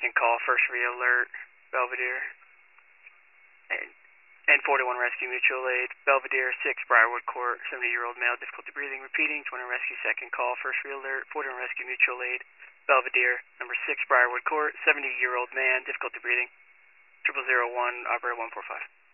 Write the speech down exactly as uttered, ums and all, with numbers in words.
second call, first re-alert, Belvedere. And, and forty-one Rescue Mutual Aid, Belvedere, six Briarwood Court, seventy-year-old male, difficulty breathing, repeating, twenty Rescue, second call, first re-alert, forty-one Rescue Mutual Aid, Belvedere, number six Briarwood Court, seventy-year-old man, difficulty breathing, triple zero one, operator one four five.